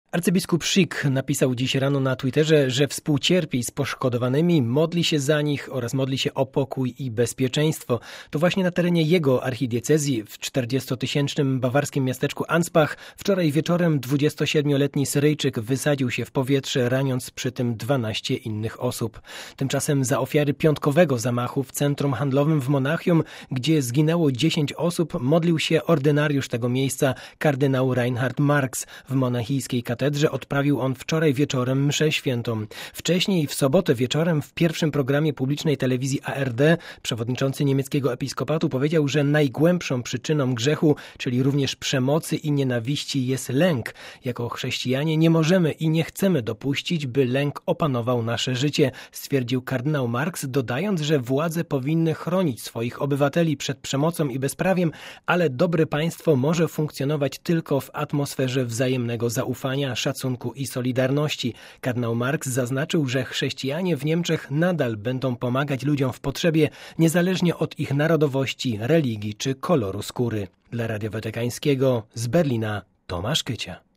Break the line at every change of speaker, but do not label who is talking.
Arcybiskup Szyk napisał dziś rano na Twitterze, że współcierpi z poszkodowanymi, modli się za nich oraz modli się o pokój i bezpieczeństwo. To właśnie na terenie jego archidiecezji w 40-tysięcznym bawarskim miasteczku Anspach wczoraj wieczorem 27-letni Syryjczyk wysadził się w powietrze, raniąc przy tym 12 innych osób. Tymczasem za ofiary piątkowego zamachu w centrum handlowym w Monachium, gdzie zginęło 10 osób, modlił się ordynariusz tego miejsca, kardynał Reinhard Marx. W monachijskiej katedrze odprawił on wczoraj wieczorem mszę świętą. Wcześniej w sobotę wieczorem w pierwszym programie publicznej telewizji ARD przewodniczący niemieckiego episkopatu powiedział, że najgłębszą przyczyną grzechu, czyli również przemocy i nienawiści, jest lęk. Jako chrześcijanie nie możemy i nie chcemy dopuścić, by lęk opanował nasze życie, stwierdził kardynał Marx, dodając, że władze powinny chronić swoich obywateli przed przemocą i bezprawiem, ale dobre państwo może funkcjonować tylko w atmosferze wzajemnego zaufania, szacunku i solidarności. Kardynał Marx zaznaczył, że chrześcijanie w Niemczech nadal będą pomagać ludziom w potrzebie, niezależnie od ich narodowości, religii czy koloru skóry. Dla Radia Watykańskiego z Berlina Tomasz Kycia.